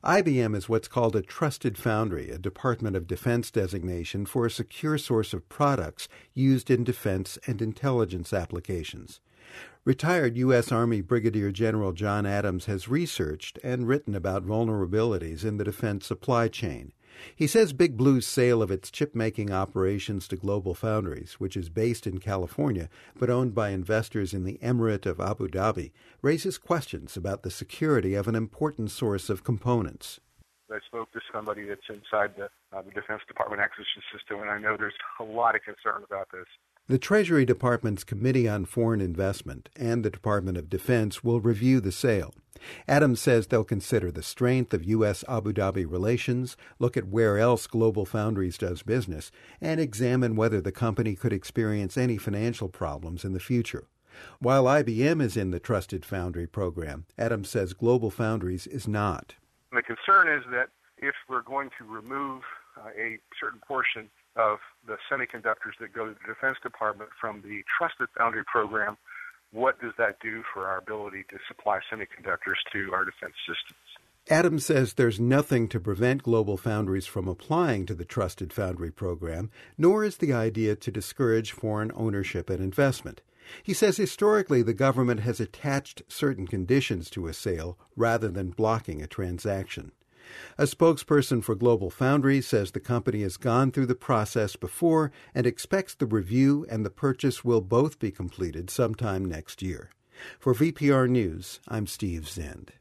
IBM is what's called a trusted foundry, a Department of Defense designation for a secure source of products used in defense and intelligence applications. Retired U.S. Army Brigadier General John Adams has researched and written about vulnerabilities in the defense supply chain. He says Big Blue's sale of its chip-making operations to GlobalFoundries, which is based in California but owned by investors in the Emirate of Abu Dhabi, raises questions about the security of an important source of components. I spoke to somebody that's inside the Defense Department acquisition system, and I know there's a lot of concern about this. The Treasury Department's Committee on Foreign Investment and the Department of Defense will review the sale. Adams says they'll consider the strength of U.S.-Abu Dhabi relations, look at where else GlobalFoundries does business, and examine whether the company could experience any financial problems in the future. While IBM is in the Trusted Foundry program, Adams says GlobalFoundries is not. The concern is that if we're going to remove a certain portion of the semiconductors that go to the Defense Department from the Trusted Foundry program, what does that do for our ability to supply semiconductors to our defense systems? Adams says there's nothing to prevent GlobalFoundries from applying to the Trusted Foundry program, nor is the idea to discourage foreign ownership and investment. He says historically the government has attached certain conditions to a sale rather than blocking a transaction. A spokesperson for GlobalFoundries says the company has gone through the process before and expects the review and the purchase will both be completed sometime next year. For VPR News, I'm Steve Zend.